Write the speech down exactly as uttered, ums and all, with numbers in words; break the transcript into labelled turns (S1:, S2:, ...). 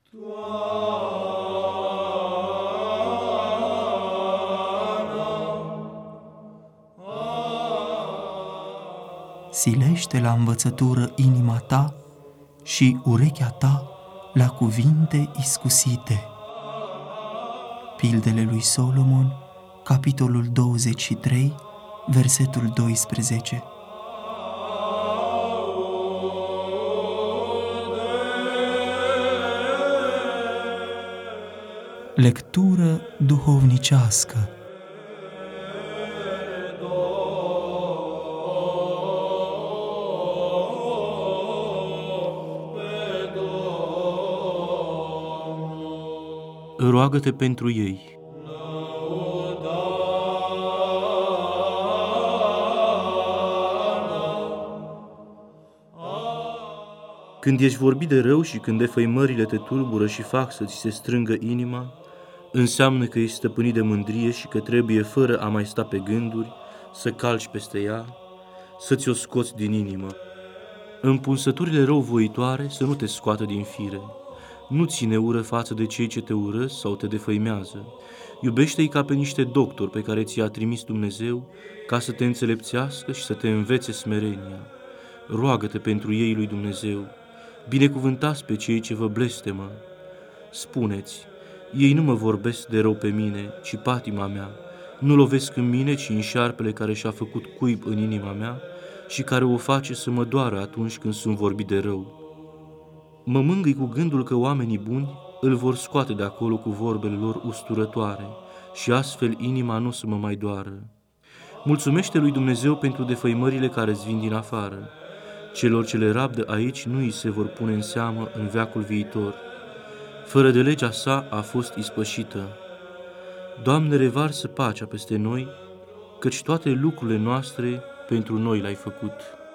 S1: Silește la învățătură inima ta și urechea ta la cuvinte iscusite. Pildele lui Solomon, capitolul douăzeci și trei, versetul doisprezece. Lectură duhovnicească.
S2: Roagă-te pentru ei. Când ești vorbit de rău și când defăimările te tulbură și fac să ți se strângă inima, înseamnă că ești stăpânit de mândrie și că trebuie, fără a mai sta pe gânduri, să calci peste ea, să ți-o scoți din inimă. Împunsăturile răuvoitoare să nu te scoată din fire. Nu ține ură față de cei ce te urăsc sau te defăimează. Iubește-i ca pe niște doctori pe care ți-a trimis Dumnezeu ca să te înțelepțească și să te învețe smerenia. Roagă-te pentru ei lui Dumnezeu. Binecuvântați pe cei ce vă blestemă. Spuneți, ei nu mă vorbesc de rău pe mine, ci patima mea. Nu lovesc în mine, ci în șarpele care și-a făcut cuib în inima mea și care o face să mă doară atunci când sunt vorbit de rău. Mă mângâi cu gândul că oamenii buni îl vor scoate de acolo cu vorbele lor usturătoare și astfel inima nu o să mă mai doară. Mulțumește lui Dumnezeu pentru defăimările care îți vin din afară. Celor ce le rabdă aici nu îi se vor pune în seamă în veacul viitor. Fără de legea sa a fost ispășită. Doamne, revarsă pacea peste noi, căci toate lucrurile noastre pentru noi le-ai făcut.